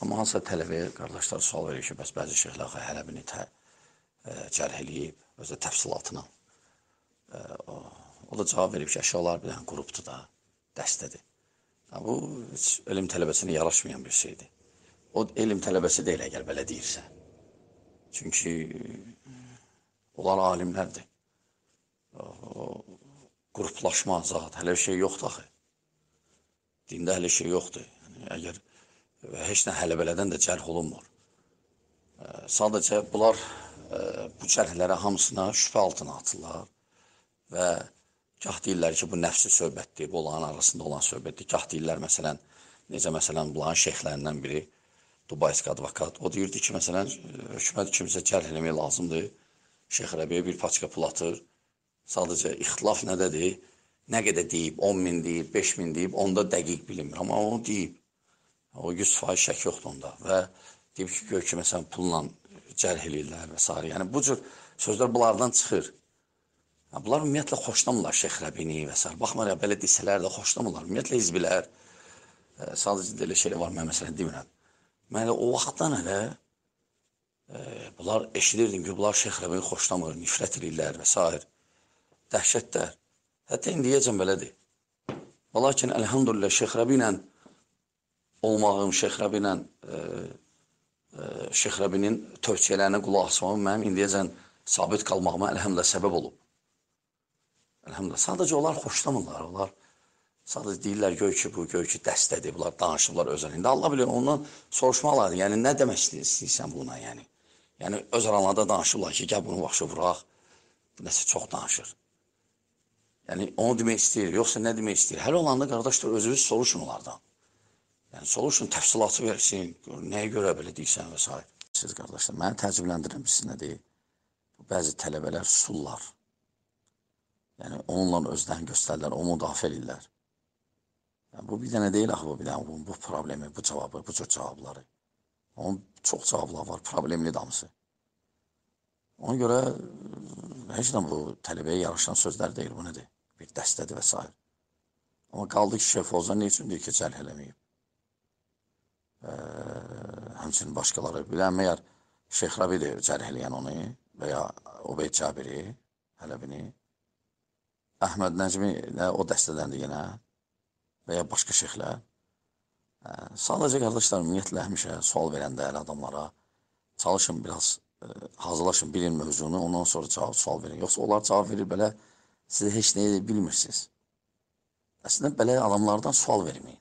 Amma hansısa tələbəyə qardaşlar sual verir ki, bəs bəzi şeyxlər Hələbini cərh eləyib, özü təfsilatına. O da cavab verib ki, əşyalar bir dənə qrupdur da, dəstədir. Bu, heç elm tələbəsinə yaraşmayan bir şeydir. O, elm tələbəsi deyil, əgər belə deyirsə. Çünki onlar alimlərdir. Qruplaşma, zat, hələ bir şey yoxdur axı. Dində hələ şey yoxdur. Əgər heç nə hələ-belədən də cərh olunmur. Sadəcə bunlar bu cərhlərə hamısına şübhə altına atırlar və gah deyirlər ki, bu nəfsi söhbətdir, bu onların arasında olan söhbətdir. Gah deyirlər, məsələn, necə məsələn, bunların şeyxlərindən biri, Dubayski advokat, o deyirdi ki, məsələn, hökumət kimsə cərh eləmək lazımdır, Şeyx Rəbiyə bir paçka pul atır, sadəcə ixtilaf nədədir, nə qədər deyib, 10.000 deyib, 5.000 deyib, onda dəqiq bilinmir, amma onu deyib, o 100% şək yoxdur onda və deyib ki, gör ki, məsələn, pulla cərh eləyirlər və s. Yəni, bu cür sözlər bunlardan çıxır. Bunlar ümumiyyətlə xoşlamırlar Şeyx Rəbini və s. Baxmayaraq, belə desələr də xoşlamırlar. Ümumiyyətlə, hizbilər, sadəcə elə şeylər var, mən məsələn demirəm. Mən elə o vaxtdan elə bunlar eşidirdim ki, bunlar Şeyx Rəbini xoşlamır, nifrət edirlər və s. Dəhşətlər. Hətta indiyəcəm belədir. Lakin, əlhamdülillah, Şeyx Rəbi ilə olmağım, Şeyx Rəbi ilə Şeyx Rəbinin tövsiyələrinə qulaq asmağım mənim indiyəcən sabit qalmağıma əlhamdülillah səbəb olub. Əlhamdülillah. Sadəcə onlar xoşlamırlar. Onlar sadəcə deyirlər, göy ki, dəstədir. Bunlar danışırlar öz arasında. Allah bilir, ondan soruşmaq lazım. Yəni, nə demək istəyirsən buna, yəni? Yəni, öz aralarında danışırlar ki, gəl bunu başa vuraq. Bu nəsə çox danışır. Yəni, onu demək istəyir, yoxsa nə demək istəyir? Hələ olanda, qardaşlar, özünüz soruşun onlardan. Yəni, soruşun, təfsilatı versin, nəyə görə belə deyirsən və s. Siz, qardaşlar, məni təəccübləndirən bir nədir? Bəzi tələbələr susurlar. Yəni, onunla özlərini göstərirlər, onu müdafiə edirlər. Yəni, bu bir dənə deyil, axı, bu bir dənə, bu problemi, bu cavabı, bu cür cavabları. Onun çox cavabları var, problemli damısı. Ona görə, heç də bu tələbəyə yaraşan sözlər deyil, bu nədir? Bir dəstədir və s. Amma qaldı ki, Şeyx Fozan nə üçün deyir ki, cərh eləməyib? Həmçinin başqaları, bilən məyər Şeyx Rəbidir cərh eləyən onu və ya Ubeyd Cabiri, Hələbini. Əhməd Nəcmi o dəstədəndir yenə və ya başqa şeyxlər. Sadəcə, qardaşlar, ümumiyyətlə həmişə sual verəndə əl adamlara çalışın, biraz hazırlaşın, bilin mövzunu, ondan sonra sual verin. Yoxsa onlar cavab verir belə, siz heç nəyi bilmirsiniz. Əslində, belə adamlardan sual verməyin.